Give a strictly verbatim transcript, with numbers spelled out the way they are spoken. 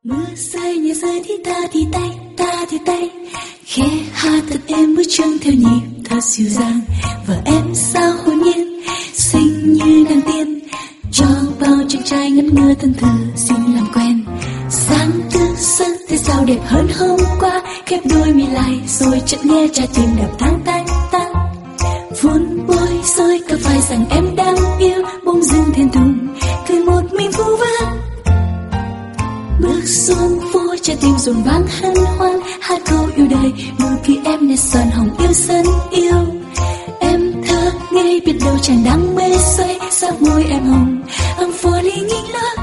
Mưa rơi nhẹ rơi thì ta thì tay, ta thì tay, khẽ hát thật êm bước chân theo nhịp thật dịu dàng. Và em sao hồn nhiên xinh như nàng tiên, cho bao chàng trai ngất ngơ thân thờ xin làm quen. Sáng thứ xuân thế sao đẹp hơn hôm qua, khép đôi mi lại rồi chợt nghe trái tim đập tang tang tang. Vốn bối rối có phải rằng em đang yêu, bỗng dưng thẹn thùng cười một mình vu vơ. Bước xuống phố trái tim rộn vang hân hoan, hát câu yêu đời nụ cười em nét son hồng yêu sân yêu. Em thơ ngây biết đâu chàng đang mê say, sắc môi em hồng I'm falling in love.